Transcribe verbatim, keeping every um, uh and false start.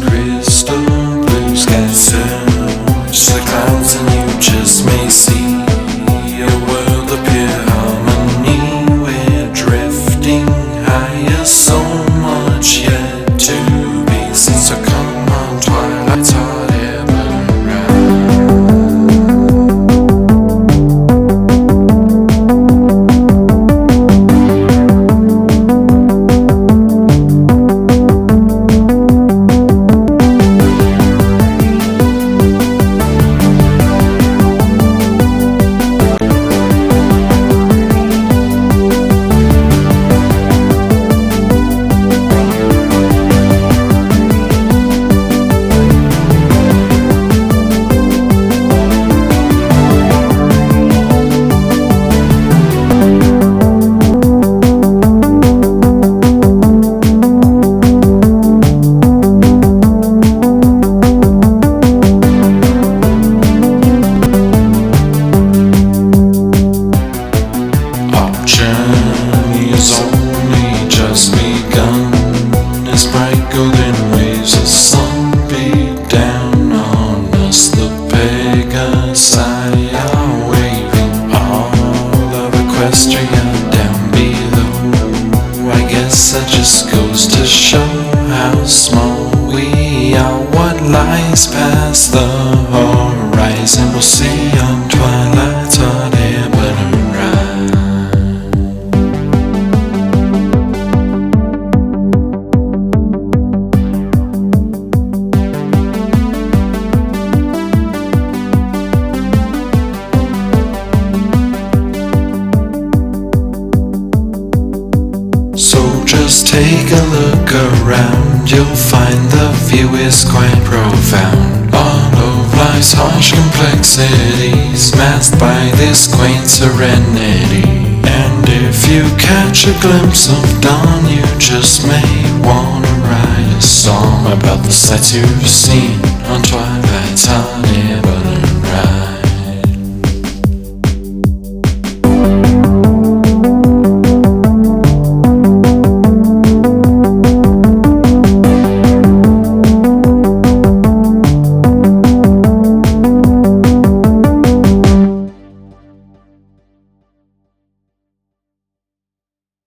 crystal blue skies. Search the clouds and you just may see a world of pure harmony. We're drifting higher, so much yet to be seen. So come on, twilight's hot air burn round. Golden waves of sun beat down on us. The Pegasi are waving all of Equestria down below. I guess that just goes to show how small we are. What lies past the horizon we'll see on twilight's hot air burning ride. So just take a look around, you'll find the view is quite profound. All of life's harsh complexities masked by this quaint serenity. And if you catch a glimpse of dawn, you just may wanna write a song about the sights you've seen on twilight's hot air.